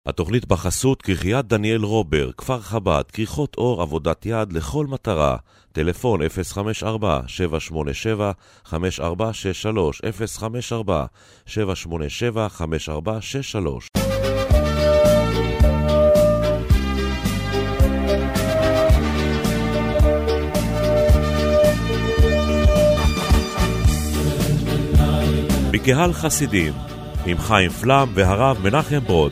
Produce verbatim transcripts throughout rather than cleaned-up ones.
התוכנית בחסות כריית דניאל רובר, כפר חב"ד, כריכות אור, עבודת יד לכל מטרה. טלפון אפס חמש ארבע שבע שמונה שבע חמש ארבע שש שלוש, אפס חמש ארבע שבע שמונה שבע חמש ארבע שש שלוש. בקהל חסידים, עם חיים פלם והרב מנחם ברוד.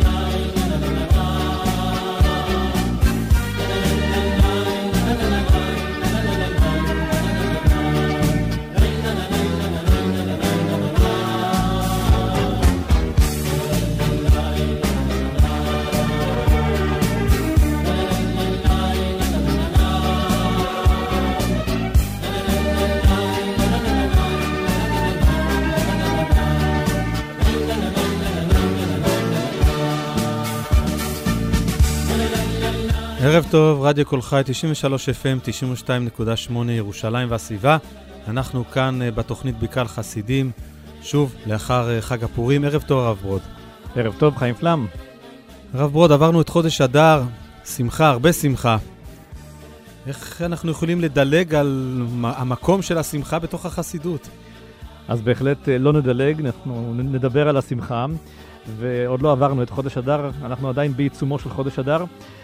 ערב טוב, רדיו כל חי, תשעים ושלוש אף אם, תשעים ושתיים נקודה שמונה ירושלים והסביבה. אנחנו כאן בתוכנית בקהל חסידים, שוב לאחר חג הפורים. ערב טוב הרב ברוד. ערב טוב, חיים פלם. הרב ברוד, עברנו את חודש אדר, שמחה, הרבה שמחה. איך אנחנו יכולים לדלג על המקום של השמחה בתוך החסידות? אז בהחלט לא נדלג, אנחנו נדבר על השמחה, ועוד לא עברנו את חודש אדר, אנחנו עדיין בעיצומו של חודש אדר.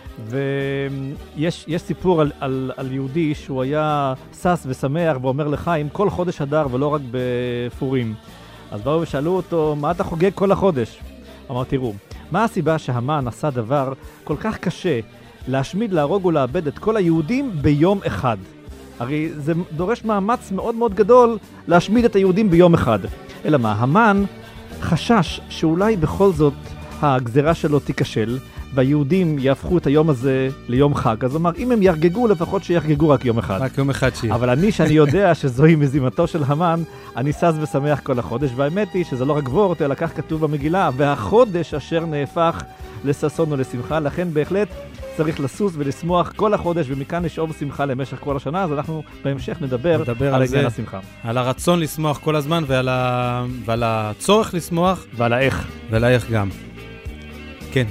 ויש יש סיפור על, על, על יהודי שהוא היה סס ושמח ואומר לחיים כל חודש אדר ולא רק בפורים. אז באו ושאלו אותו, מה אתה חוגג כל החודש? אמר, תראו, מה הסיבה שהמן עשה דבר כל כך קשה להשמיד, להרוג ולאבד את כל היהודים ביום אחד? הרי זה דורש מאמץ מאוד מאוד גדול להשמיד את היהודים ביום אחד. אלא מה? המן חשש שאולי בכל זאת הגזרה שלו תיכשל, והיהודים יהפכו את היום הזה ליום חג. אז אומר, אם הם ירגגו, לפחות שירגגו רק יום אחד. רק יום אחד שיהיה. אבל אני, שאני יודע שזוהי מזימתו של המן, אני סס ושמח כל החודש, והאמת היא שזה לא רק וורט, אלא כך כתוב במגילה, והחודש אשר נהפך לששון ולשמחה, לכן בהחלט צריך לסוס ולשמוח כל החודש, ומכאן לשאוב שמחה למשך כל השנה, אז אנחנו בהמשך נדבר, נדבר על עניין השמחה. על הרצון לשמוח כל הזמן, ועל, ה... ועל הצורך לשמוח. ועל האיך. ועל האיך גם. כן.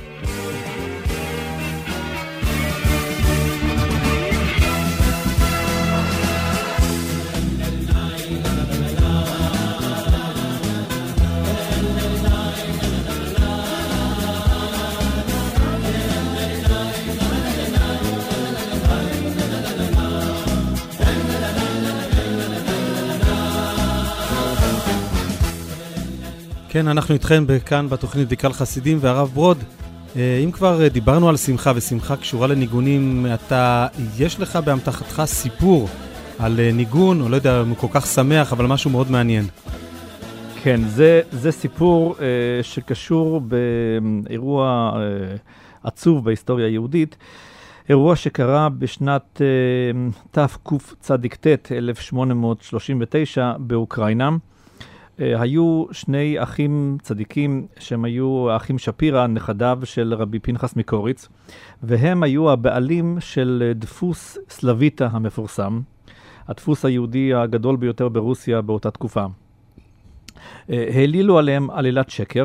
כן, אנחנו איתכם כאן בתוכנית בקהל חסידים, והרב ברוד, אם כבר דיברנו על שמחה, ושמחה קשורה לניגונים, אתה, יש לך באמתחתך סיפור על ניגון, או לא יודע, הוא כל כך שמח, אבל משהו מאוד מעניין. כן, זה, זה סיפור אה, שקשור באירוע אה, עצוב בהיסטוריה היהודית, אירוע שקרה בשנת אה, תקצ"ט אלף שמונה מאות שלושים ותשע באוקראינה. היו שני אחים צדיקים שהם היו האחים שפירא, נכדיו של רבי פנחס מקוריץ, והם היו הבעלים של דפוס סלוויטה המפורסם, הדפוס היהודי הגדול ביותר ברוסיה באותה תקופה. העלילו עליהם עלילת שקר,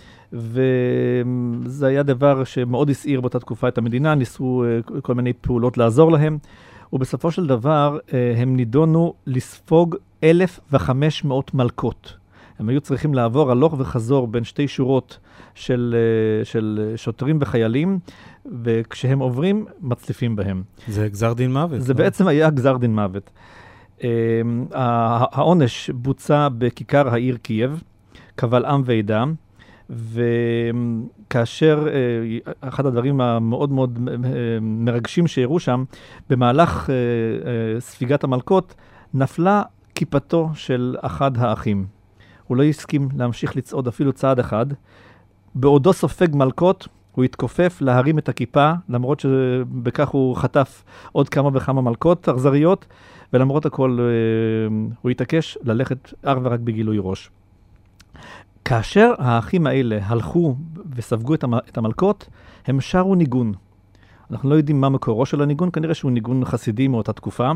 וזה היה דבר שמאוד הסעיר באותה תקופה את המדינה, ניסו כל מיני פעולות לעזור להם, ובסופו של דבר הם נידונו לספוג אלף וחמש מאות מלכות. הם היו צריכים לעבור הלוך וחזור בין שתי שורות של, של שוטרים וחיילים, וכשהם עוברים, מצליפים בהם. זה גזר דין מוות. זה לא? בעצם היה גזר דין מוות. העונש בוצע בכיכר העיר קייב, קבל עם ועדה, וכאשר אחד הדברים המאוד מאוד מרגשים שהראו שם, במהלך ספיגת המלכות, נפלה כיפתו של אחד האחים. הוא לא הסכים להמשיך לצעוד אפילו צעד אחד. בעודו סופג מלכות, הוא התכופף להרים את הכיפה, למרות שבכך הוא חטף עוד כמה וכמה מלכות אכזריות, ולמרות הכל הוא התעקש ללכת אך ורק בגילוי ראש. כאשר האחים האלה הלכו וספגו את המלכות, הם שרו ניגון. אנחנו לא יודעים מה מקורו של הניגון, כנראה שהוא ניגון חסידי מאותה תקופה.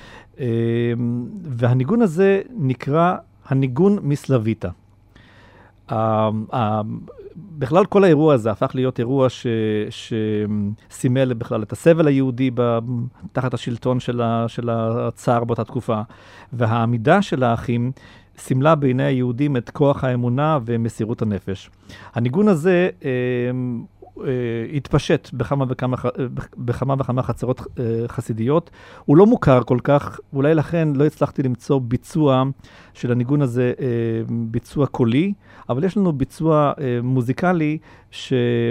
והניגון הזה נקרא הניגון מסלוויטה. בכלל כל האירוע הזה הפך להיות אירוע ש, שסימל בכלל את הסבל היהודי ב, תחת השלטון של, ה, של הצער באותה תקופה, והעמידה של האחים סימלה בעיני היהודים את כוח האמונה ומסירות הנפש. הניגון הזה אה, אה, התפשט בכמה וכמה, בכמה וכמה חצרות אה, חסידיות. הוא לא מוכר כל כך, אולי לכן לא הצלחתי למצוא ביצוע של הניגון הזה, אה, ביצוע קולי, אבל יש לנו ביצוע אה, מוזיקלי ש,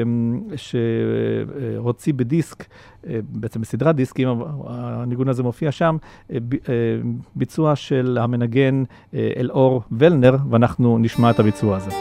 שהוציא בדיסק, אה, בעצם בסדרת דיסקים, הניגון הזה מופיע שם, אה, ב, אה, ביצוע של המנגן אה, אלאור ולנר, ואנחנו נשמע את הביצוע הזה.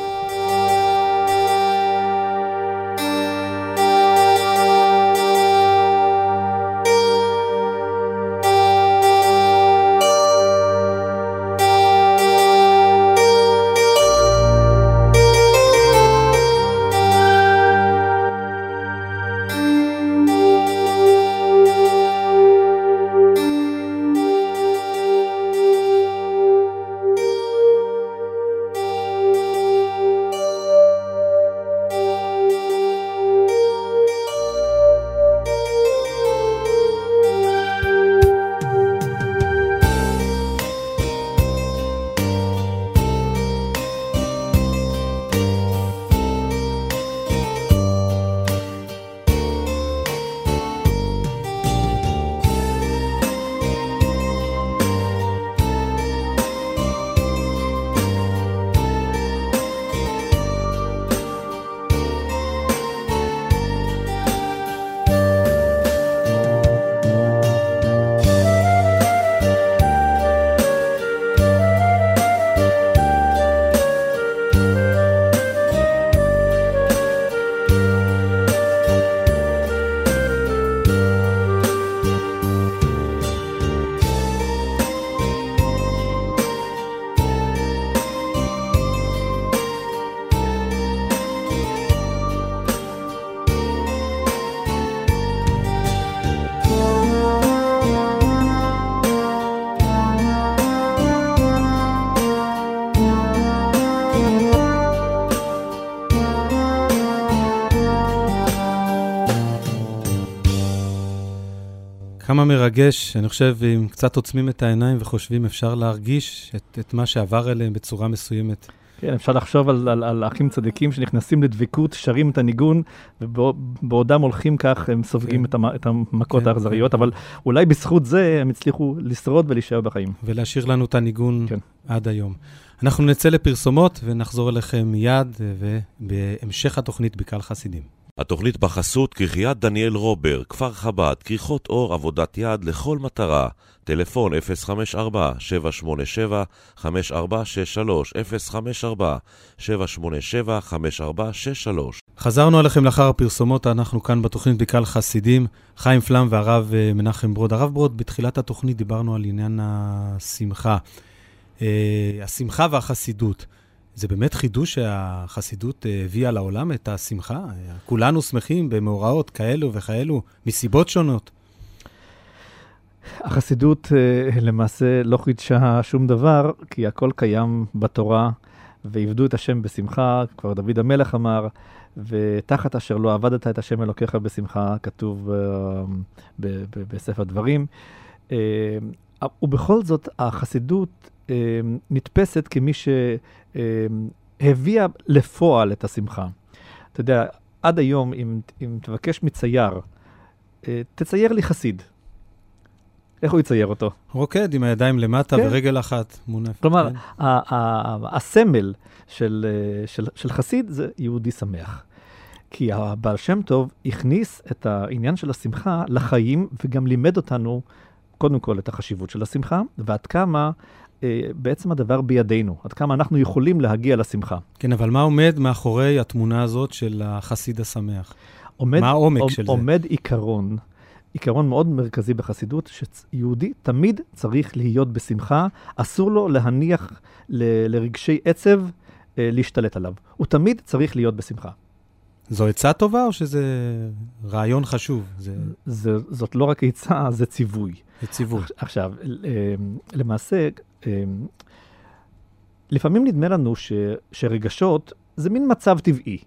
כמה מרגש, אני חושב, אם קצת עוצמים את העיניים וחושבים, אפשר להרגיש את, את מה שעבר אליהם בצורה מסוימת. כן, אפשר לחשוב על, על, על האחים צדיקים שנכנסים לדבקות, שרים את הניגון, ובעודם הולכים כך, הם סופגים כן. את המכות כן, האכזריות, כן. אבל אולי בזכות זה הם הצליחו לשרוד ולהישאר בחיים. ולהשאיר לנו את הניגון כן. עד היום. אנחנו נצא לפרסומות ונחזור אליכם מיד, ובהמשך התוכנית בקהל חסידים. התוכנית בחסות כריית דניאל רובר, כפר חב"ד, כריכות אור, עבודת יד לכל מטרה. טלפון אפס חמש ארבע שבע שמונה שבע חמש ארבע שש שלוש, אפס חמש ארבע שבע שמונה שבע חמש ארבע שש שלוש. חזרנו עליכם לאחר הפרסומות, אנחנו כאן בתוכנית בקהל חסידים, חיים פלם והרב מנחם ברוד. הרב ברוד, בתחילת התוכנית דיברנו על עניין השמחה. השמחה והחסידות. זה באמת חידוש שהחסידות הביאה לעולם את השמחה? כולנו שמחים במאורעות כאלו וכאלו, מסיבות שונות. החסידות למעשה לא חידשה שום דבר, כי הכל קיים בתורה, ועבדו את השם בשמחה, כבר דוד המלך אמר, ותחת אשר לא עבדת את השם אלוקיך בשמחה, כתוב ב- ב- בספר דברים. ובכל זאת, החסידות נתפסת כמי שהביאה לפועל את השמחה. אתה יודע, עד היום, אם, אם תבקש מצייר, תצייר לי חסיד. איך הוא יצייר אותו? רוקד עם הידיים למטה כן. ורגל אחת מונפת. כלומר, כן. ה- ה- הסמל של, של, של חסיד זה יהודי שמח. כי הבעל שם טוב הכניס את העניין של השמחה לחיים, וגם לימד אותנו, קודם כל, את החשיבות של השמחה, ועד כמה בעצם הדבר בידינו, עד כמה אנחנו יכולים להגיע לשמחה. כן, אבל מה עומד מאחורי התמונה הזאת של החסיד השמח? עומד, מה העומק עומד, של זה? עומד עיקרון, עיקרון מאוד מרכזי בחסידות, שיהודי תמיד צריך להיות בשמחה, אסור לו להניח ל- לרגשי עצב להשתלט עליו. הוא תמיד צריך להיות בשמחה. זו עצה טובה או שזה רעיון חשוב? זה... זה, זאת לא רק עצה, זה ציווי. זה ציווי. עכשיו, למעשה, לפעמים נדמה לנו ש, שרגשות זה מין מצב טבעי.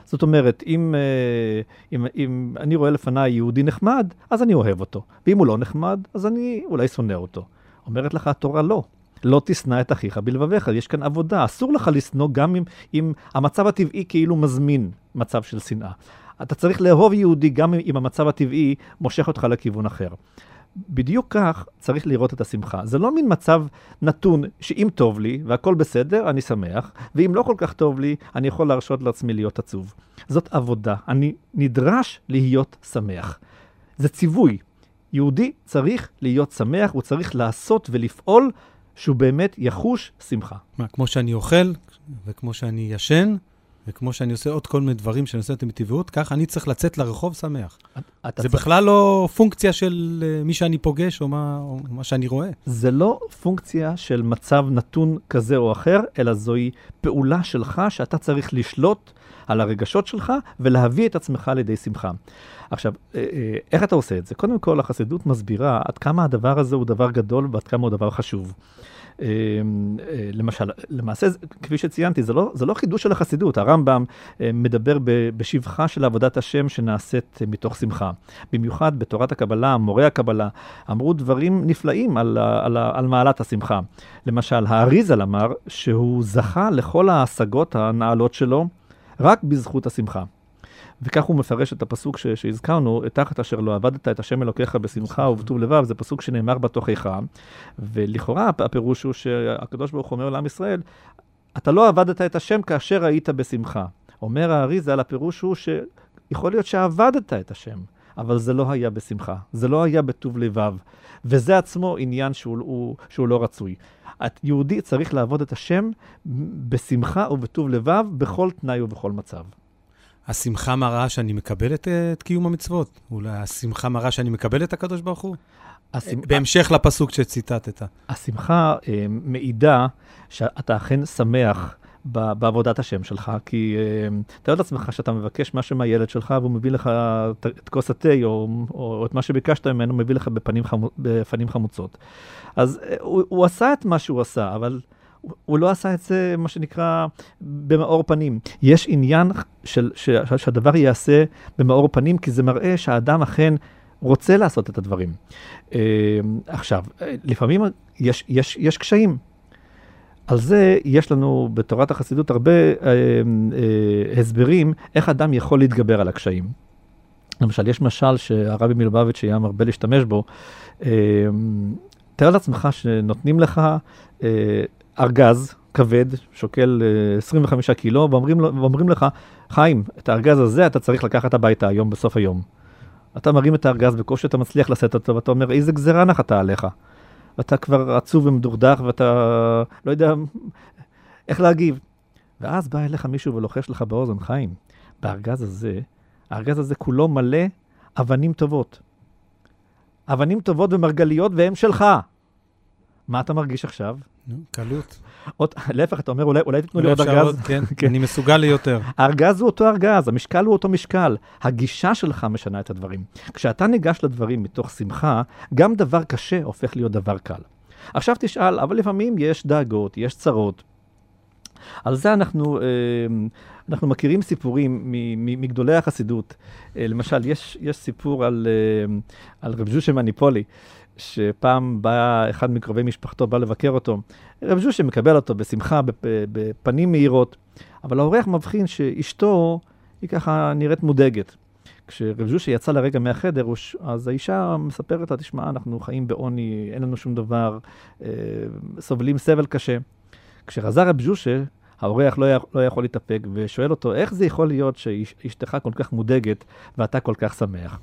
זאת אומרת, אם, אם, אם אני רואה לפניי יהודי נחמד, אז אני אוהב אותו. ואם הוא לא נחמד, אז אני אולי שונא אותו. אומרת לך התורה לא. לא תשנא את אחיך בלבביך. יש כאן עבודה. אסור לך לשנוא גם אם, אם המצב הטבעי כאילו מזמין מצב של שנאה. אתה צריך לאהוב יהודי גם אם המצב הטבעי מושך אותך לכיוון אחר. בדיוק כך צריך לראות את השמחה. זה לא מין מצב נתון שאם טוב לי והכל בסדר, אני שמח, ואם לא כל כך טוב לי, אני יכול להרשות לעצמי להיות עצוב. זאת עבודה. אני נדרש להיות שמח. זה ציווי. יהודי צריך להיות שמח, הוא צריך לעשות ולפעול שהוא באמת יחוש שמחה. מה, כמו שאני אוכל, וכמו שאני ישן, וכמו שאני עושה עוד כל מיני דברים שאני עושה אותם מטבעיות, כך אני צריך לצאת לרחוב שמח. זה צריך... בכלל לא פונקציה של uh, מי שאני פוגש או מה, או מה שאני רואה. זה לא פונקציה של מצב נתון כזה או אחר, אלא זוהי פעולה שלך שאתה צריך לשלוט על הרגשות שלך ולהביא את עצמך לידי שמחה. עכשיו, איך אתה עושה את זה? קודם כל, החסידות מסבירה עד כמה הדבר הזה הוא דבר גדול ועד כמה הוא דבר חשוב. למשל, למעשה, כפי שציינתי, זה לא, זה לא חידוש של החסידות. הרמב"ם מדבר בשבחה של עבודת השם שנעשית מתוך שמחה. במיוחד בתורת הקבלה, מורי הקבלה, אמרו דברים נפלאים על, על, על מעלת השמחה. למשל, האריזל אמר שהוא זכה לכל ההשגות הנעלות שלו רק בזכות השמחה. וכך הוא מפרש את הפסוק ש- שהזכרנו, תחת אשר לא עבדת את השם אלוקיך בשמחה ובטוב לבב, זה פסוק שנאמר בתוכך, ולכאורה הפירוש הוא שהקדוש ברוך הוא אומר לעם ישראל, אתה לא עבדת את השם כאשר היית בשמחה. אומר האריזל, הפירוש הוא שיכול להיות שעבדת את השם, אבל זה לא היה בשמחה, זה לא היה בטוב לבב, וזה עצמו עניין שהוא, הוא, שהוא לא רצוי. יהודי צריך לעבוד את השם בשמחה ובטוב לבב, בכל תנאי ובכל מצב. השמחה מראה שאני מקבל את, את קיום המצוות. אולי השמחה מראה שאני מקבל את הקדוש ברוך הוא? השמח... בהמשך לפסוק שציטטת. השמחה אה, מעידה שאתה אכן שמח ב, בעבודת השם שלך, כי אה, אתה יודע לעצמך שאתה מבקש משהו מהילד שלך, והוא מביא לך את, את כוס התה, או, או, או את מה שביקשת ממנו, מביא לך בפנים, חמו, בפנים חמוצות. אז אה, הוא, הוא עשה את מה שהוא עשה, אבל... הוא לא עשה את זה, מה שנקרא, במאור פנים. יש עניין של, ש, שהדבר יעשה במאור פנים, כי זה מראה שהאדם אכן רוצה לעשות את הדברים. עכשיו, לפעמים יש, יש, יש קשיים. על זה יש לנו בתורת החסידות הרבה אה, אה, הסברים איך אדם יכול להתגבר על הקשיים. למשל, יש משל שהרבי מלובביץ' היה מרבה להשתמש בו. אה, תאר לעצמך שנותנים לך אה, ארגז כבד, שוקל עשרים וחמישה קילו, ואומרים, ואומרים לך, חיים, את הארגז הזה אתה צריך לקחת הביתה היום, בסוף היום. אתה מרים את הארגז בקושי, אתה מצליח לשאת אותו, ואתה אומר, איזה גזירה נחתה עליך. ואתה כבר עצוב ומדורדך, ואתה לא יודע איך להגיב. ואז בא אליך מישהו ולוחש לך באוזן, חיים, בארגז הזה, הארגז הזה כולו מלא אבנים טובות. אבנים טובות ומרגליות, והם שלך. מה אתה מרגיש עכשיו? קלות. להפך, אתה אומר, אולי, אולי תתנו לי עוד ארגז. כן, אני מסוגל לי יותר. הארגז הוא אותו ארגז, המשקל הוא אותו משקל. הגישה שלך משנה את הדברים. כשאתה ניגש לדברים מתוך שמחה, גם דבר קשה הופך להיות דבר קל. עכשיו תשאל, אבל לפעמים יש דאגות, יש צרות. על זה אנחנו, אנחנו מכירים סיפורים מגדולי החסידות. למשל, יש, יש סיפור על, על רב ז'ושה מניפולי, שפעם בא אחד מקרובי משפחתו, בא לבקר אותו. רב ז'ושה מקבל אותו בשמחה, בפנים מהירות, אבל האורח מבחין שאשתו היא ככה נראית מודאגת. כשרב ז'ושה יצא לרגע מהחדר, אז האישה מספרת לה, תשמע, אנחנו חיים בעוני, אין לנו שום דבר, סובלים סבל קשה. כשחזר רב ז'ושה, האורח לא, לא יכול להתאפק, ושואל אותו, איך זה יכול להיות שאשתך כל כך מודאגת, ואתה כל כך שמח?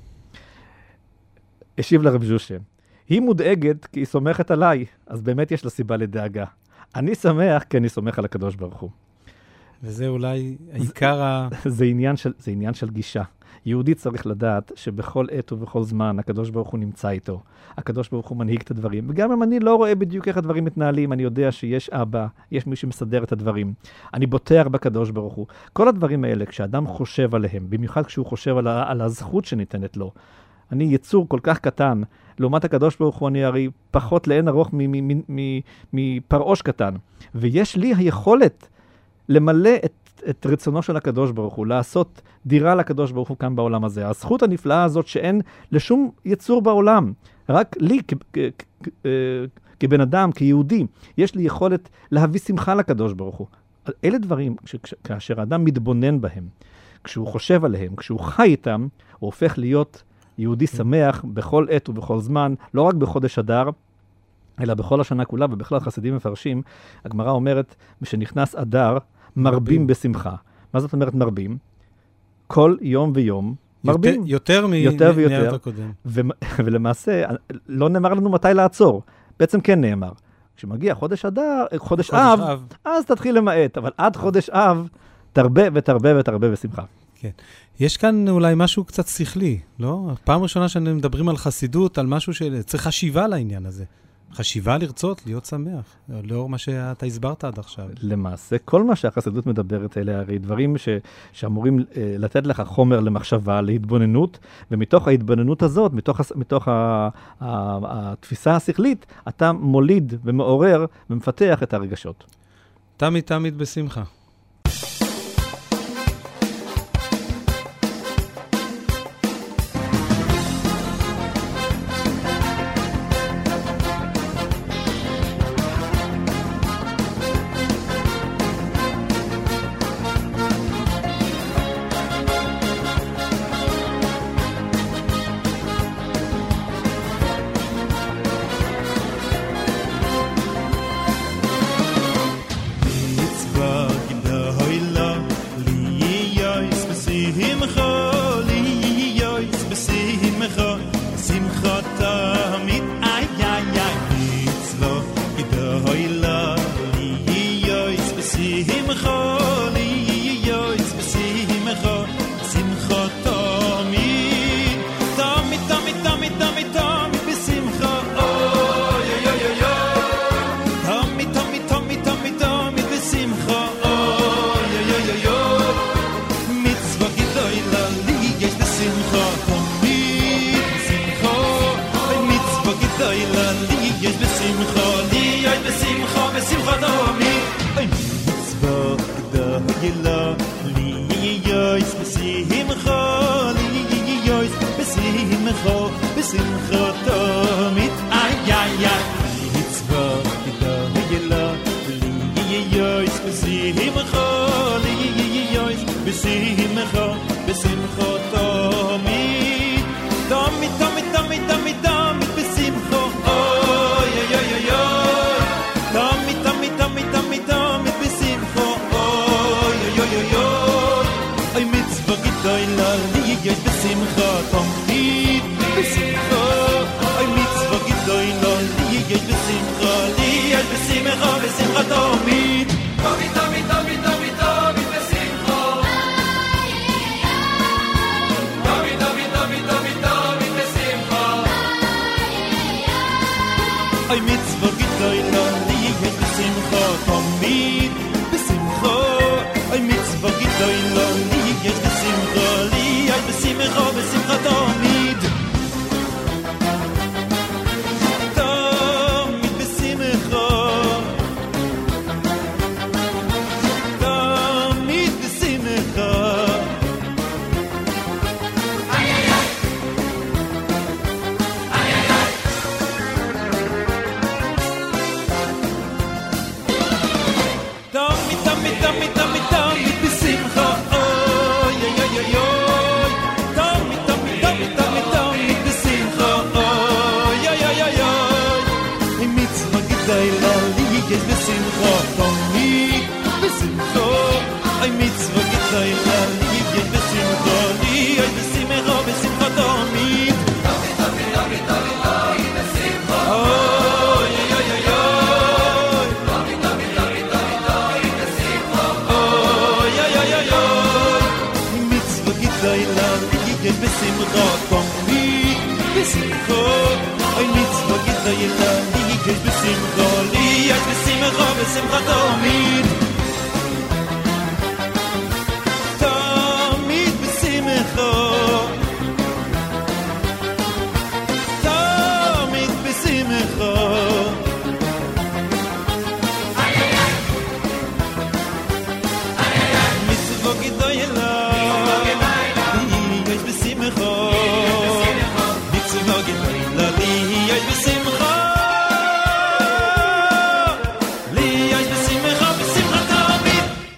השיב לרב ז'ושה, היא מודאגת כי היא סומכת עליי, אז באמת יש לה סיבה לדאגה. אני שמח כי אני סומך על הקדוש ברוך הוא. וזה אולי העיקר ה... זה עניין של, זה עניין של גישה. יהודי צריך לדעת שבכל עת ובכל זמן הקדוש ברוך הוא נמצא איתו. הקדוש ברוך הוא מנהיג את הדברים. וגם אם אני לא רואה בדיוק איך הדברים מתנהלים, אני יודע שיש אבא, יש מי שמסדר את הדברים. אני בוטח בקדוש ברוך הוא. כל הדברים האלה, כשאדם חושב עליהם, במיוחד כשהוא חושב על, ה- על הזכות שניתנת לו, אני יצור כל כך קטן, לעומת הקדוש ברוך הוא אני הרי פחות לאין ארוך מפרעוש קטן. ויש לי היכולת למלא את את רצונו של הקדוש ברוך הוא, לעשות דירה לקדוש ברוך הוא כאן בעולם הזה. הזכות הנפלאה הזאת שאין לשום יצור בעולם, רק לי כ- כ- כ- כבן אדם, כיהודי, יש לי יכולת להביא שמחה לקדוש ברוך הוא. אלה דברים, ש- כאשר האדם מתבונן בהם, כשהוא חושב עליהם, כשהוא חי איתם, הוא הופך להיות יהודי שמח בכל עת ובכל זמן, לא רק בחודש אדר, אלא בכל השנה כולה, ובכלל חסידים מפרשים, הגמרא אומרת, משנכנס אדר, מרבים בשמחה. מה זאת אומרת מרבים? כל יום ויום מרבים. יותר מערב הקודם. ולמעשה, לא נאמר לנו מתי לעצור. בעצם כן נאמר. כשמגיע חודש אדר, חודש אב, אז תתחיל למעט, אבל עד חודש אב, תרבה ותרבה ותרבה בשמחה. כן. יש כאן אולי משהו קצת שכלי, לא? פעם ראשונה שמדברים על חסידות, על משהו שצריך חשיבה לעניין הזה. חשיבה לרצות, להיות שמח, לאור מה שאתה הסברת עד עכשיו. למעשה, כל מה שהחסידות מדברת אלה, הרי דברים ש, שאמורים אה, לתת לך חומר למחשבה, להתבוננות, ומתוך ההתבוננות הזאת, מתוך, מתוך ה, ה, ה, התפיסה השכלית, אתה מוליד ומעורר ומפתח את הרגשות. תמיד תמיד בשמחה.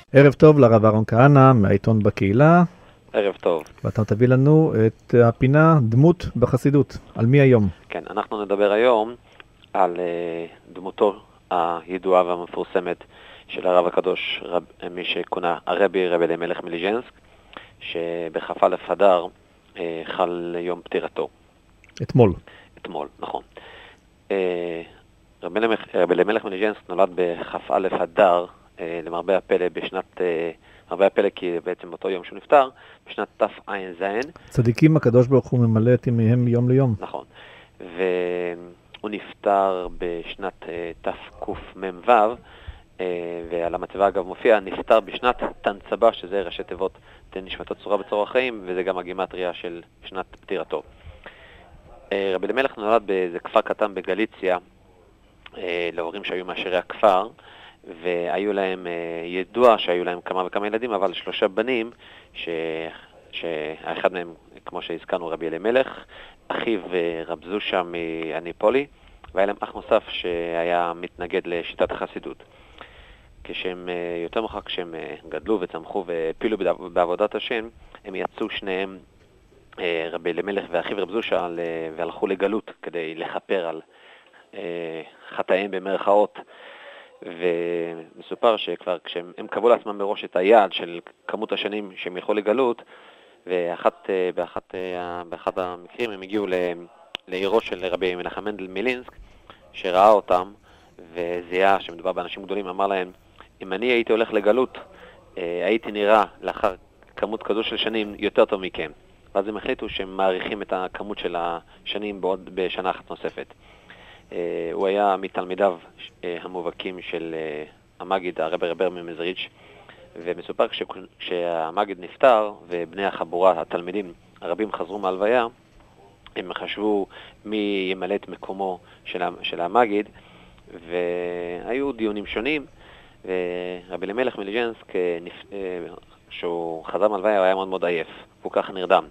ערב טוב לרב אהרון כהנא מהעיתון בקהילה. ערב טוב. ואתה תביא לנו את הפינה דמות בחסידות. על מי היום? כן, אנחנו נדבר היום על uh, דמותו הידועה והמפורסמת של הרב הקדוש, רב, מי שכונה הרבי רבי אלימלך מליז'נסק, שבכ"א אדר uh, חל יום פטירתו. אתמול. אתמול, נכון. Uh, רבי אלימלך מליז'נסק נולד בכ"א אדר, uh, למרבה הפלא בשנת... Uh, הרבה הפלא כי בעצם באותו יום שהוא נפטר, בשנת תשע"ז. צדיקים הקדוש ברוך הוא ממלא את ימיהם מיום ליום. נכון. והוא נפטר בשנת תקמ"ו, ועל המצבה אגב מופיע, נפטר בשנת תנצבה, שזה ראשי תיבות תן נשמתו צרורה בצרור החיים, וזה גם הגימטריה של שנת פטירתו. רבי אלימלך נולד באיזה כפר קטן בגליציה, להורים שהיו מעשירי הכפר, והיו להם ידוע שהיו להם כמה וכמה ילדים, אבל שלושה בנים, ש... שהאחד מהם, כמו שהזכרנו, רבי אלימלך, אחיו רב זושה מאניפולי, והיה להם אח נוסף שהיה מתנגד לשיטת החסידות. כשהם יותר מאוחר, כשהם גדלו וצמחו והפילו בעבודת השם, הם יצאו שניהם, רבי אלימלך ואחיו רב זושה, והלכו לגלות כדי לכפר על חטאים במרכאות, ומסופר שכבר כשהם קבעו לעצמם מראש את היעד של כמות השנים שהם יכולו לגלות, ואחת, באחת, באחד המקרים הם הגיעו לעירו של רבי מנחם מנדל מלינסק, שראה אותם וזיהה שמדובר באנשים גדולים, אמר להם, אם אני הייתי הולך לגלות, הייתי נראה לאחר כמות כזו של שנים יותר טוב מכם. ואז הם החליטו שהם מעריכים את הכמות של השנים בעוד בשנה אחת נוספת. הוא היה מתלמידיו המובהקים של המגיד, הרבי רבר ממזריץ', ומסופר כשהמגיד נפטר ובני החבורה, התלמידים הרבים חזרו מהלוויה, הם חשבו מי ימלא את מקומו של המגיד, והיו דיונים שונים, ורבי אלימלך מליז'נסק, כשהוא חזר מהלוויה, הוא היה מאוד מאוד עייף, הוא כך נרדם.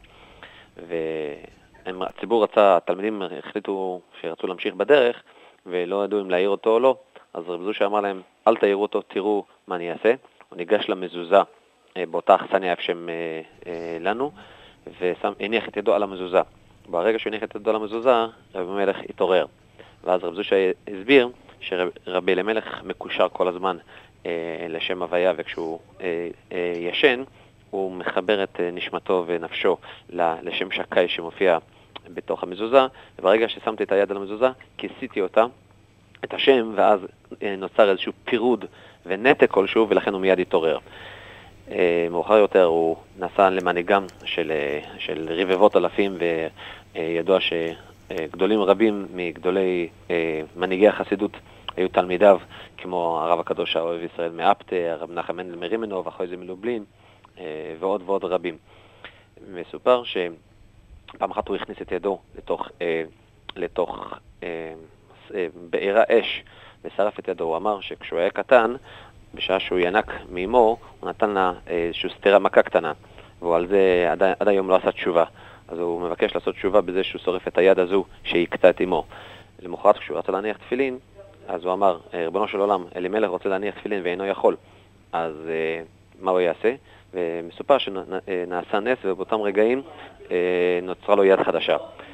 והציבור רצה, התלמידים החליטו שרצו להמשיך בדרך, ולא ידעו אם להעיר אותו או לא, אז רב זושה אמר להם, אל תעירו אותו, תראו מה אני אעשה. הוא ניגש למזוזה באותה אכסניה איפה שהם לנו, והניח את ידו על המזוזה. ברגע שהוא הניח את ידו על המזוזה, רבי אלימלך התעורר. ואז רב זושה הסביר שרבי אלימלך מקושר כל הזמן לשם הוויה, וכשהוא ישן, הוא מחבר את נשמתו ונפשו לשם שקי שמופיע בתוך המזוזה, וברגע ששמתי את היד על המזוזה, כיסיתי אותה, את השם, ואז נוצר איזשהו פירוד ונתק כלשהו, ולכן הוא מיד התעורר. מאוחר יותר הוא נסע למנהיגם של, של רבבות אלפים, וידוע שגדולים רבים מגדולי מנהיגי החסידות היו תלמידיו, כמו הרב הקדוש האוהב ישראל מאפטה, הרב נחם מנדל מרימנוב, אחרי זה מלובלין, ועוד ועוד רבים. מסופר שפעם אחת הוא הכניס את ידו לתוך, לתוך בעירה אש ושרף את ידו. הוא אמר שכשהוא היה קטן, בשעה שהוא ינק מאמו, הוא נתן לה איזושהי סתירה מכה קטנה, והוא על זה עד, עד היום לא עשה תשובה. אז הוא מבקש לעשות תשובה בזה שהוא שורף את היד הזו שהקטע את אמו. למחרת כשהוא רצה להניח תפילין, אז הוא אמר, ריבונו של עולם, אלימלך רוצה להניח תפילין ואינו יכול. אז מה הוא יעשה? ומסופר שנעשה נס, ובאותם רגעים נוצרה לו יד חדשה.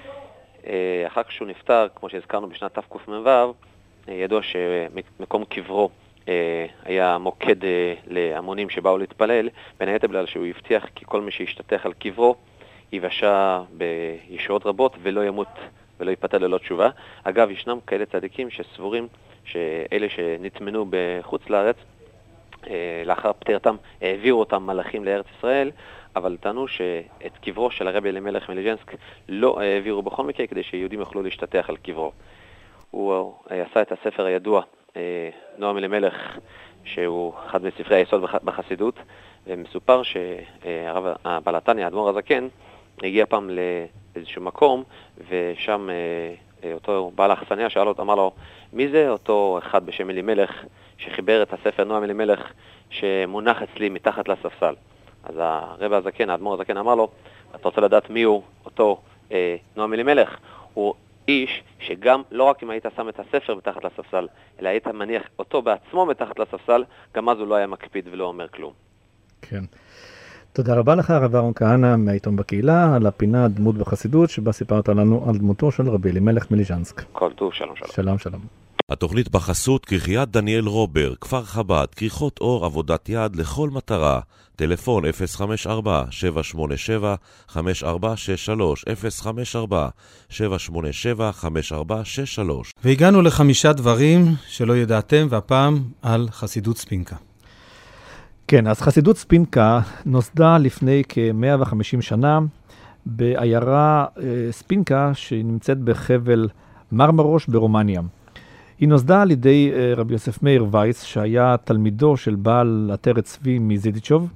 אחר כשהוא נפטר, כמו שהזכרנו בשנת תקמ"ו, ידוע שמקום קברו היה מוקד להמונים שבאו להתפלל, בין היתר בגלל שהוא הבטיח כי כל מי שישתתך על קברו יבשה בישועות רבות ולא ימות ולא ייפטר ללא תשובה. אגב, ישנם כאלה צדיקים שסבורים שאלה שנטמנו בחוץ לארץ, לאחר פטירתם העבירו אותם מלאכים לארץ ישראל, אבל טענו שאת קברו של הרבי אלימלך מליז'נסק לא העבירו בכל מקרה כדי שיהודים יוכלו להשתתח על קברו. הוא עשה את הספר הידוע, נועם אלימלך, שהוא אחד מספרי היסוד בחסידות, ומסופר שהבעל התניא, האדמו"ר הזקן, הגיע פעם לאיזשהו מקום, ושם אותו בעל האכסניה שאל אותו, אמר לו, מי זה אותו אחד בשם אלימלך שחיבר את הספר נועם אלימלך שמונח אצלי מתחת לספסל? אז הרבי הזקן, האדמו"ר הזקן, אמר לו, אתה רוצה לדעת מי הוא אותו אה, נועם אלימלך? הוא איש שגם לא רק אם היית שם את הספר מתחת לספסל, אלא היית מניח אותו בעצמו מתחת לספסל, גם אז הוא לא היה מקפיד ולא אומר כלום. כן. תודה רבה לך, הרב אהרון כהנא מהעיתון בקהילה, על הפינה דמות בחסידות, שבה סיפרת לנו על דמותו של רבי אלימלך מליז'נסק. כל טוב, שלום שלום. שלום שלום. התוכנית בחסות כריית דניאל רובר, כפר חב"ד, כריכות אור, עבודת יד לכל מטרה. טלפון אפס חמש ארבע שבע שמונה שבע חמש ארבע שש שלוש, אפס חמש ארבע שבע שמונה שבע חמש ארבע שש שלוש. והגענו לחמישה דברים שלא ידעתם, והפעם על חסידות ספינקה. כן, אז חסידות ספינקה נוסדה לפני כ-מאה וחמישים שנה בעיירה ספינקה שנמצאת בחבל מרמרוש ברומניה. היא נוסדה על ידי רבי יוסף מאיר וייס, שהיה תלמידו של בעל עטרת צבי מזידיצ'וב,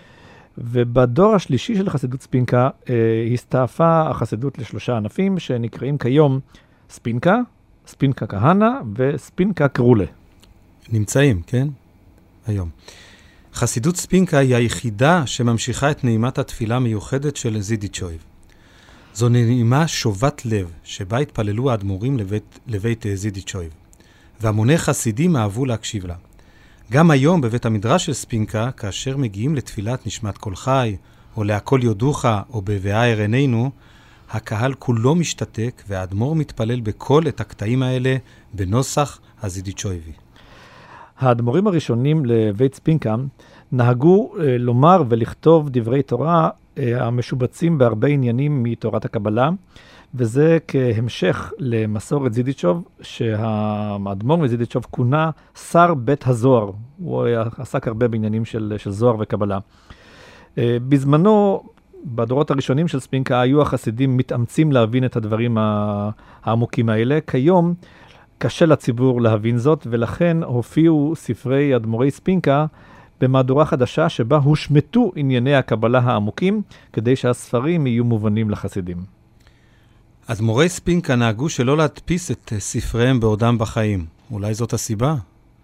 ובדור השלישי של חסידות ספינקה הסתעפה החסידות לשלושה ענפים שנקראים כיום ספינקה, ספינקה כהנא וספינקה קרולה. נמצאים, כן? היום. חסידות ספינקה היא היחידה שממשיכה את נעימת התפילה המיוחדת של זידיצ'וב. זו נעימה שובת לב, שבה התפללו האדמו"רים לבית, לבית זידיצ'וב, והמוני חסידים אהבו להקשיב לה. גם היום בבית המדרש של ספינקה, כאשר מגיעים לתפילת נשמת כל חי, או להכל יודוך, או בבאר עינינו, הקהל כולו משתתק, והאדמו"ר מתפלל בכל את הקטעים האלה בנוסח הזידיצ'ובי. האדמו"רים הראשונים לבית ספינקה נהגו אה, לומר ולכתוב דברי תורה אה, המשובצים בהרבה עניינים מתורת הקבלה, וזה כהמשך למסורת זידיצ'וב, שהאדמו"ר מזידיצ'וב כונה שר בית הזוהר. הוא עסק הרבה בעניינים של, של זוהר וקבלה. אה, בזמנו, בדורות הראשונים של ספינקה, היו החסידים מתאמצים להבין את הדברים העמוקים האלה. כיום, קשה לציבור להבין זאת, ולכן הופיעו ספרי אדמו"רי ספינקה במהדורה חדשה שבה הושמטו ענייני הקבלה העמוקים, כדי שהספרים יהיו מובנים לחסידים. אדמו"רי ספינקה נהגו שלא להדפיס את ספריהם בעודם בחיים. אולי זאת הסיבה?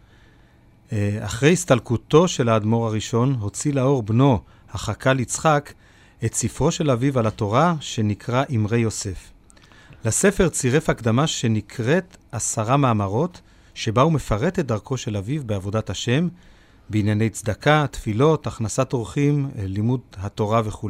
אחרי הסתלקותו של האדמו"ר הראשון, הוציא לאור בנו, החכ"ל יצחק, את ספרו של אביו על התורה שנקרא אמרי יוסף. לספר צירף הקדמה שנקראת עשרה מאמרות, שבה הוא מפרט את דרכו של אביו בעבודת השם, בענייני צדקה, תפילות, הכנסת אורחים, לימוד התורה וכו'.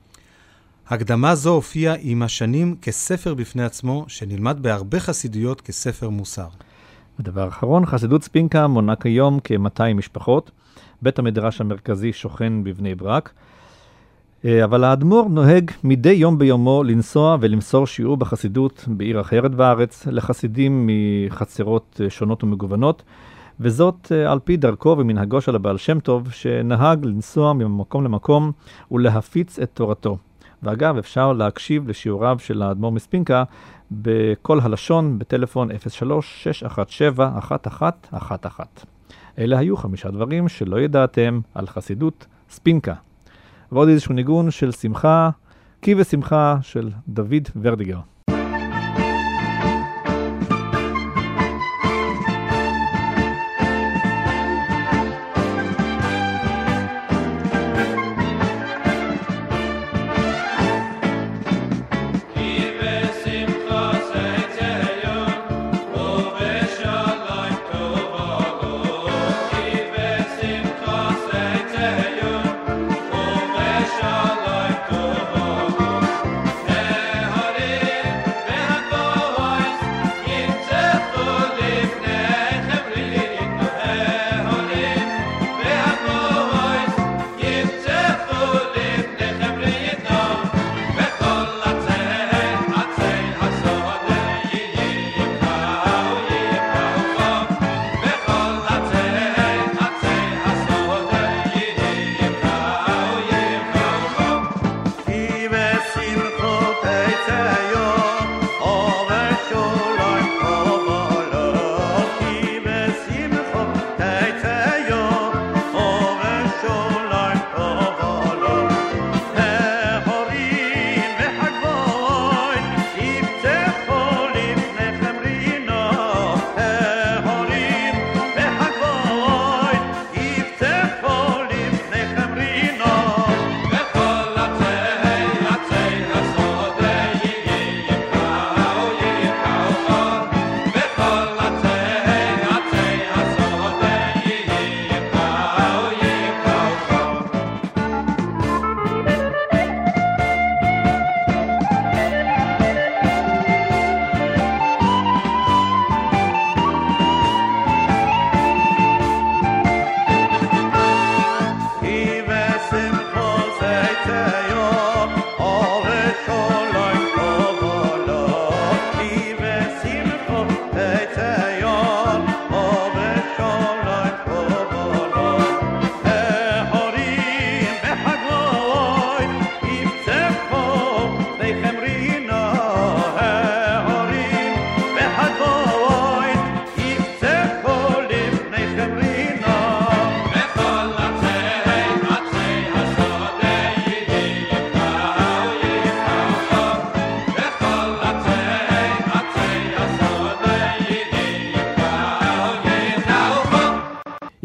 הקדמה זו הופיעה עם השנים כספר בפני עצמו, שנלמד בהרבה חסידויות כספר מוסר. ודבר אחרון, חסידות ספינקה מונה כיום כ-מאתיים משפחות. בית המדרש המרכזי שוכן בבני ברק. אבל האדמו"ר נוהג מדי יום ביומו לנסוע ולמסור שיעור בחסידות בעיר אחרת בארץ, לחסידים מחצרות שונות ומגוונות, וזאת על פי דרכו ומנהגו של הבעל שם טוב, שנהג לנסוע ממקום למקום ולהפיץ את תורתו. ואגב, אפשר להקשיב לשיעוריו של האדמו"ר מספינקה בכל הלשון בטלפון אפס שלוש שש אחת שבע אחת אחת אחת אחת. אלה היו חמישה דברים שלא ידעתם על חסידות ספינקה. ועוד איזשהו ניגון של שמחה, כי ושמחה של דוד ורדיגר. Hare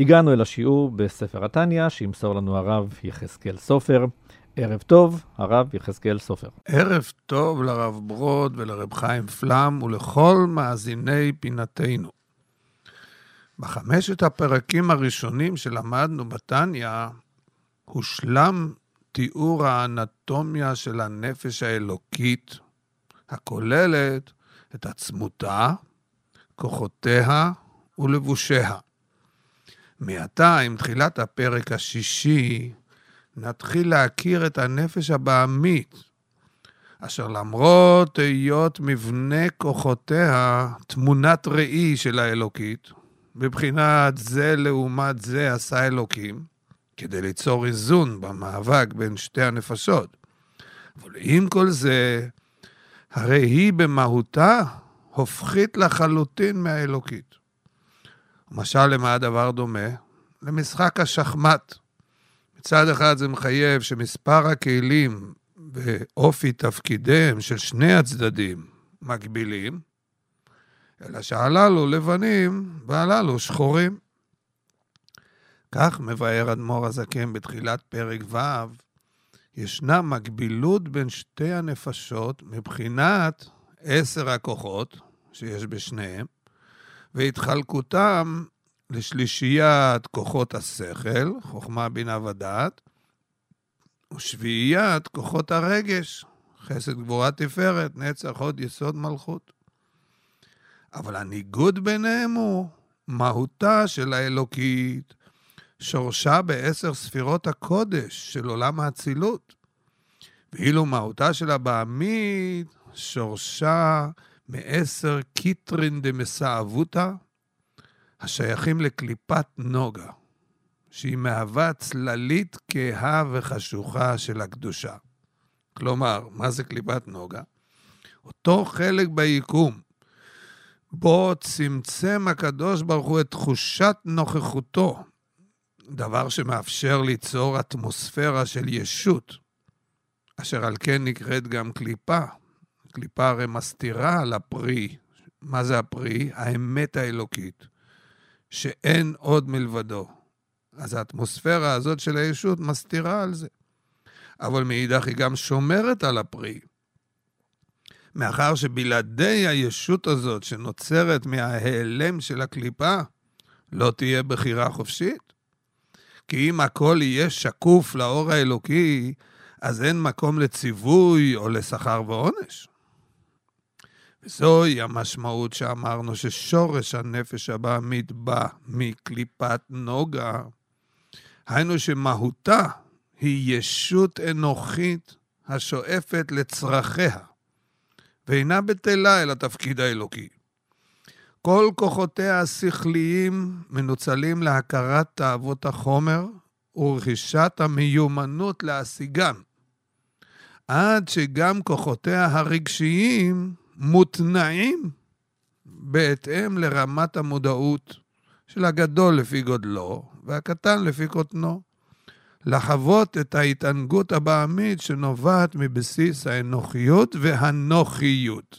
הגענו אל השיעור בספר התניא, שימסור לנו הרב יחזקאל סופר. ערב טוב, הרב יחזקאל סופר. ערב טוב לרב ברוד ולרב חיים פלם ולכל מאזיני פינתנו. בחמשת הפרקים הראשונים שלמדנו בתניא, הושלם תיאור האנטומיה של הנפש האלוקית, הכוללת את עצמותה, כוחותיה ולבושיה. מעתה, עם תחילת הפרק השישי, נתחיל להכיר את הנפש הבעמית, אשר למרות היות מבנה כוחותיה תמונת ראי של האלוקית, בבחינת זה לעומת זה עשה אלוקים, כדי ליצור איזון במאבק בין שתי הנפשות. אבל עם כל זה, הרי היא במהותה הופכית לחלוטין מהאלוקית. למשל, למה הדבר דומה? למשחק השחמט. מצד אחד זה מחייב שמספר הכלים ואופי תפקידיהם של שני הצדדים מקבילים, אלא שהללו לבנים והללו שחורים. כך מבאר אדמו"ר הזקן בתחילת פרק ו', ישנה מקבילות בין שתי הנפשות מבחינת עשר הכוחות שיש בשניהם, והתחלקותם לשלישיית כוחות השכל, חוכמה בינה ודעת, ושביעיית כוחות הרגש, חסד גבורה תפארת, נצח הוד יסוד מלכות. אבל הניגוד ביניהם הוא מהותה של האלוקית, שורשה בעשר ספירות הקודש של עולם האצילות, ואילו מהותה של הבעמית שורשה מעשר קיטרין דמסעבותה, השייכים לקליפת נוגה, שהיא מהווה צללית כהה וחשוכה של הקדושה. כלומר, מה זה קליפת נוגה? אותו חלק ביקום, בו צמצם הקדוש ברוך הוא את תחושת נוכחותו, דבר שמאפשר ליצור אטמוספירה של ישות, אשר על כן נקראת גם קליפה. קליפה הרי מסתירה על הפרי. מה זה הפרי? האמת האלוקית, שאין עוד מלבדו. אז האטמוספירה הזאת של הישות מסתירה על זה. אבל מאידך היא גם שומרת על הפרי. מאחר שבלעדי הישות הזאת שנוצרת מההיעלם של הקליפה, לא תהיה בחירה חופשית. כי אם הכל יהיה שקוף לאור האלוקי, אז אין מקום לציווי או לשכר ועונש. וזוהי המשמעות שאמרנו ששורש הנפש הבעמית בא מקליפת נוגה, היינו שמהותה היא ישות אנוכית השואפת לצרכיה, ואינה בטלה אל התפקיד האלוקי. כל כוחותיה השכליים מנוצלים להכרת תאוות החומר ורכישת המיומנות להשיגם, עד שגם כוחותיה הרגשיים מותנעים בהתאם לרמת המודעות של הגדול לפי גודלו והקטן לפי קוטנו, לחוות את ההתענגות הבעמית שנובעת מבסיס האנוכיות והנוחיות.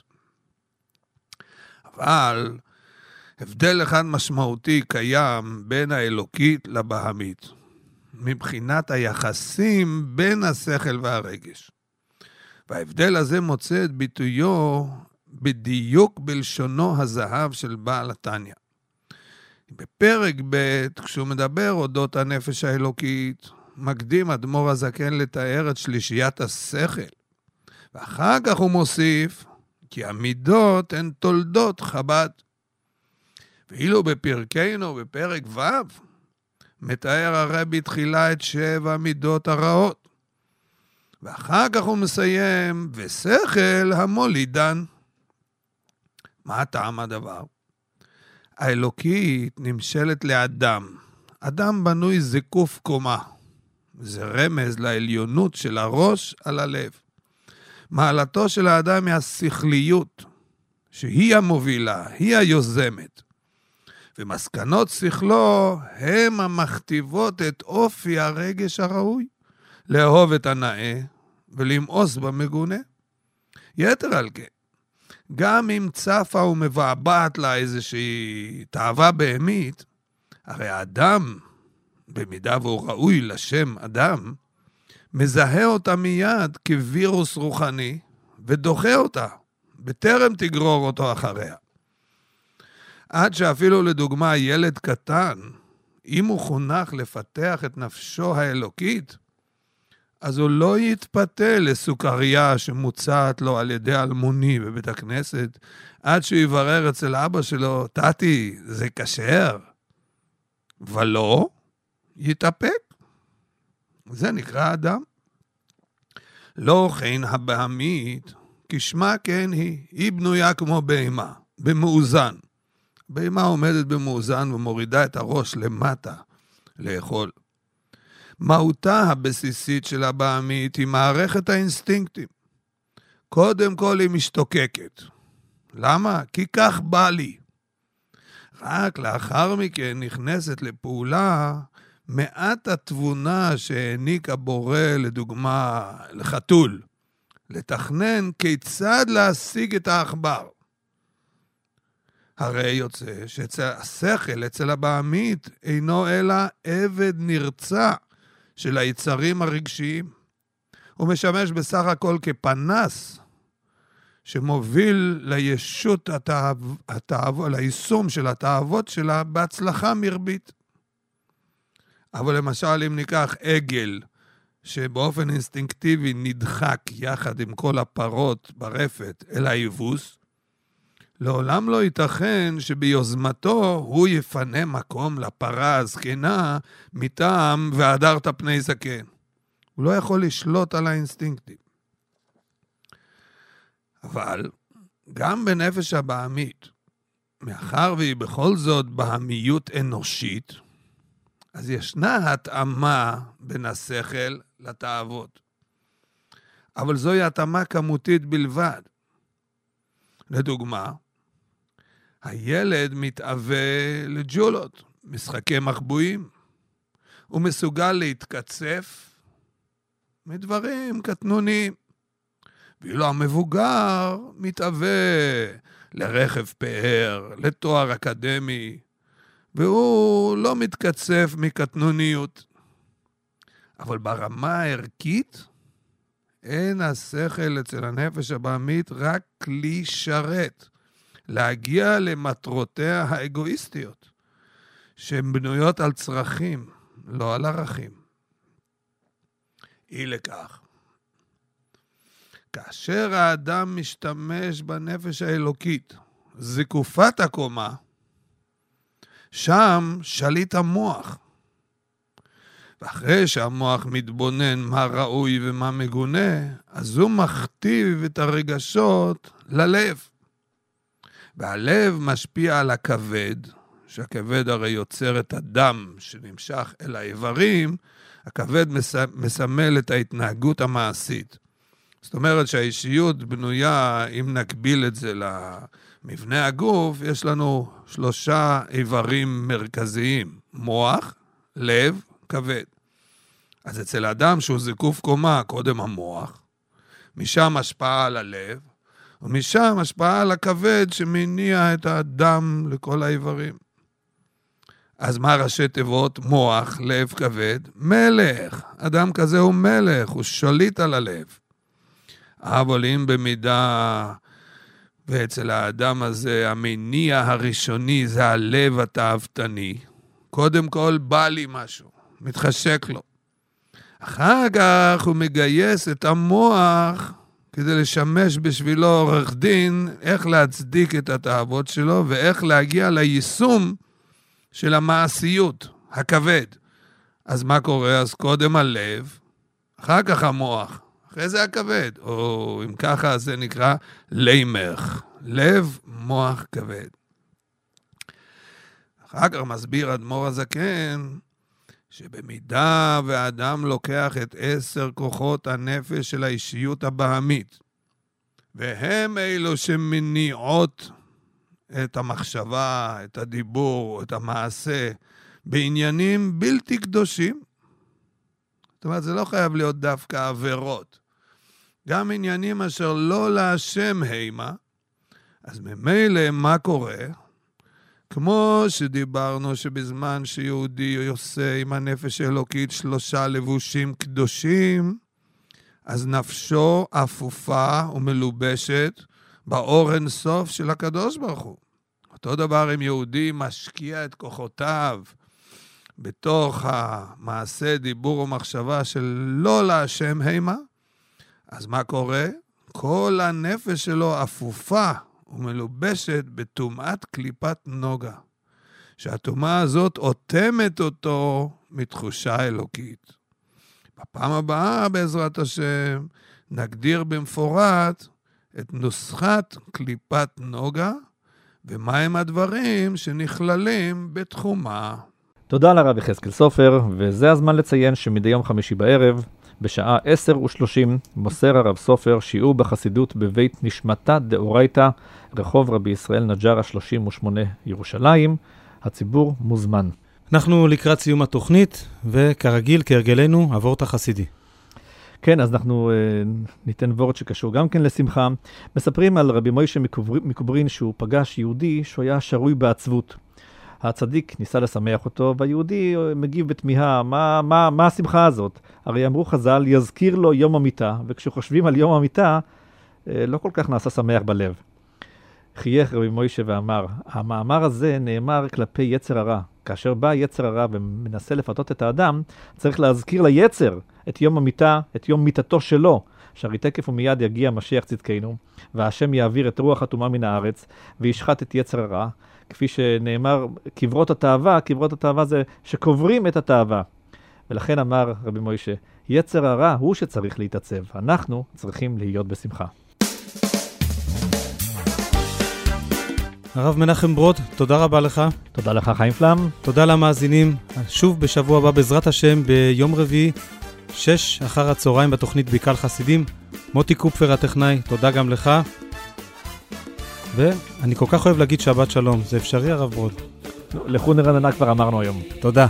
אבל הבדל אחד משמעותי קיים בין האלוקית לבהמית, מבחינת היחסים בין השכל והרגש. וההבדל הזה מוצא את ביטויו בדיוק בלשונו הזהב של בעל התניא. בפרק ב', כשהוא מדבר אודות הנפש האלוקית, מקדים אדמו"ר הזקן לתאר את שלישיית השכל. ואחר כך הוא מוסיף, כי המידות הן תולדות חב"ד. ואילו בפרקנו, בפרק ו', מתאר הרבי תחילה את שבע מידות הרעות. ואחר כך הוא מסיים, ושכל המולידן. מה טעם הדבר? האלוקית נמשלת לאדם. אדם בנוי זקוף קומה. זה רמז לעליונות של הראש על הלב. מעלתו של האדם היא השכליות, שהיא המובילה, היא היוזמת. ומסקנות שכלו הם המכתיבות את אופי הרגש הראוי, לאהוב את הנאה ולמאוס במגונה. יתר על כן, גם אם צפה ומבעבעת לה איזושהי תאווה בהמית, הרי האדם, במידה והוא ראוי לשם אדם, מזהה אותה מיד כווירוס רוחני, ודוחה אותה, בטרם תגרור אותו אחריה. עד שאפילו לדוגמה ילד קטן, אם הוא חונך לפתח את נפשו האלוקית, אז הוא לא יתפתה לסוכריה שמוצעת לו על ידי אלמוני בבית הכנסת, עד שהוא יברר אצל אבא שלו, תתי, זה כשר. ולא, יתאפק. זה נקרא אדם. לא כן הבהמית, כשמה כן היא, היא בנויה כמו בהמה, במאוזן. בהמה עומדת במאוזן ומורידה את הראש למטה לאכול. מהותה הבסיסית של הבהמית היא מערכת האינסטינקטים. קודם כל היא משתוקקת. למה? כי כך בא לי. רק לאחר מכן נכנסת לפעולה מעט התבונה שהעניק הבורא לדוגמה לחתול. לתכנן כיצד להשיג את העכבר. הרי יוצא שהשכל אצל הבהמית אינו אלא עבד נרצע של היצרים הרגשיים. הוא משמש בסך הכל כפנס שמוביל לישות התאו... התאו... ליישום של התאוות שלה בהצלחה מרבית. אבל למשל אם ניקח עגל שבאופן אינסטינקטיבי נדחק יחד עם כל הפרות ברפת אל היבוס, לעולם לא ייתכן שביוזמתו הוא יפנה מקום לפרה הזקנה מטעם והדרת פני זקן. הוא לא יכול לשלוט על האינסטינקטים. אבל גם בנפש הבהמית, מאחר והיא בכל זאת בהמיות אנושית, אז ישנה התאמה בין השכל לתאוות. אבל זוהי התאמה כמותית בלבד. לדוגמה, הילד מתאווה לג'ולות, משחקי מחבואים. הוא מסוגל להתקצף מדברים קטנוניים. ואילו המבוגר מתאווה לרכב פאר, לתואר אקדמי, והוא לא מתקצף מקטנוניות. אבל ברמה הערכית, אין השכל אצל הנפש הבהמית רק כלי שרת, להגיע למטרותיה האגואיסטיות, שהן בנויות על צרכים, לא על ערכים. אי לכך. כאשר האדם משתמש בנפש האלוקית, זקופת הקומה, שם שליט המוח. ואחרי שהמוח מתבונן מה ראוי ומה מגונה, אז הוא מכתיב את הרגשות ללב. והלב משפיע על הכבד, שהכבד הרי יוצר את הדם שנמשך אל האיברים, הכבד מסמל את ההתנהגות המעשית. זאת אומרת שהאישיות בנויה, אם נקביל את זה למבנה הגוף, יש לנו שלושה איברים מרכזיים, מוח, לב, כבד. אז אצל האדם שהוא זקוף קומה, קודם המוח, משם השפעה על הלב, ומשם השפעה על הכבד שמניע את האדם לכל האיברים. אז מה ראשי תיבות? מוח, לב, כבד, מלך. אדם כזה הוא מלך, הוא שליט על הלב. אבל אם במידה, ואצל האדם הזה המניע הראשוני זה הלב התאוותני, קודם כל בא לי משהו, מתחשק לו. אחר כך הוא מגייס את המוח כדי לשמש בשבילו עורך דין, איך להצדיק את התאוות שלו, ואיך להגיע ליישום של המעשיות, הכבד. אז מה קורה? אז קודם הלב, אחר כך המוח, אחרי זה הכבד. או אם ככה זה נקרא לימך, לב, מוח, כבד. אחר כך מסביר אדמו"ר הזקן, שבמידה והאדם לוקח את עשר כוחות הנפש של האישיות הבהמית, והם אלו שמניעות את המחשבה, את הדיבור, את המעשה, בעניינים בלתי קדושים. זאת אומרת, זה לא חייב להיות דווקא עבירות. גם עניינים אשר לא להשם הימה, אז ממילא מה קורה? כמו שדיברנו שבזמן שיהודי עושה עם הנפש האלוקית שלושה לבושים קדושים, אז נפשו אפופה ומלובשת באור אין סוף של הקדוש ברוך הוא. אותו דבר אם יהודי משקיע את כוחותיו בתוך המעשה, דיבור ומחשבה של לא להשם הימה, אז מה קורה? כל הנפש שלו אפופה ומלובשת בטומאת קליפת נוגה, שהטומאה הזאת אוטמת אותו מתחושה אלוקית. בפעם הבאה בעזרת השם נגדיר במפורט את נוסחת קליפת נוגה ומהם הדברים שנכללים בתחומה. תודה לרב יחזקאל סופר, וזה הזמן לציין שמדי יום חמישי בערב, בשעה עשר ושלושים, מוסר הרב סופר שיעור בחסידות בבית נשמתה דאורייתא, רחוב רבי ישראל נג'רה שלושים ושמונה ירושלים. הציבור מוזמן. אנחנו לקראת סיום התוכנית, וכרגיל, כהרגלנו, עבורת החסידי. כן, אז אנחנו uh, ניתן וורט שקשור גם כן לשמחה. מספרים על רבי מוישה מקוברין שהוא פגש יהודי שהוא היה שרוי בעצבות. הצדיק ניסה לשמח אותו, והיהודי מגיב בתמיהה, מה, מה, מה השמחה הזאת? הרי אמרו חז"ל, יזכיר לו יום המיטה, וכשחושבים על יום המיטה, לא כל כך נעשה שמח בלב. חייך רבי מוישה ואמר, המאמר הזה נאמר כלפי יצר הרע. כאשר בא יצר הרע ומנסה לפתות את האדם, צריך להזכיר ליצר את יום המיטה, את יום מיטתו שלו, שהרי תקף ומיד יגיע משיח צדקנו, והשם יעביר את רוח הטומאה מן הארץ, וישחט את יצר הרע, כפי שנאמר, קברות התאווה, קברות התאווה זה שקוברים את התאווה. ולכן אמר רבי מוישה, יצר הרע הוא שצריך להתעצב, אנחנו צריכים להיות בשמחה. הרב מנחם ברוד, תודה רבה לך. תודה לך חיים פלם. תודה למאזינים. שוב בשבוע הבא בעזרת השם ביום רביעי, שש אחר הצהריים בתוכנית ביקל חסידים. מוטי קופפר הטכנאי, תודה גם לך. ואני כל כך אוהב להגיד שבת שלום. זה אפשרי הרב ברוד? לכו נרננה כבר אמרנו היום. תודה.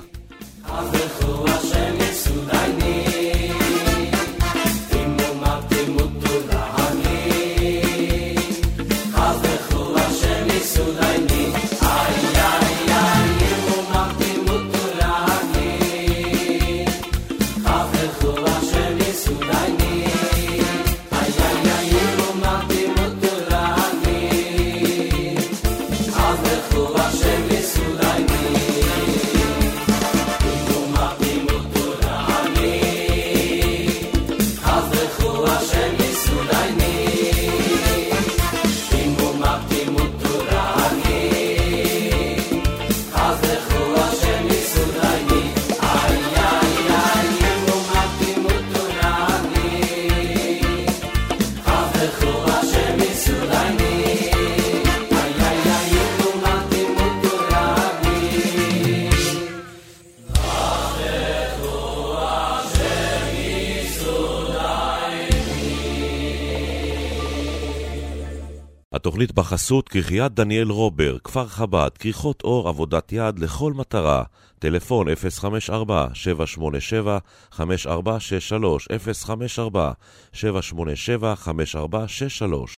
התוכנית בחסות כריית דניאל רובר, כפר חב"ד, כריכות אור, עבודת יד לכל מטרה. טלפון אפס חמש ארבע שבע שמונה שבע חמש ארבע שש שלוש, אפס חמש ארבע שבע שמונה שבע חמש ארבע שש שלוש.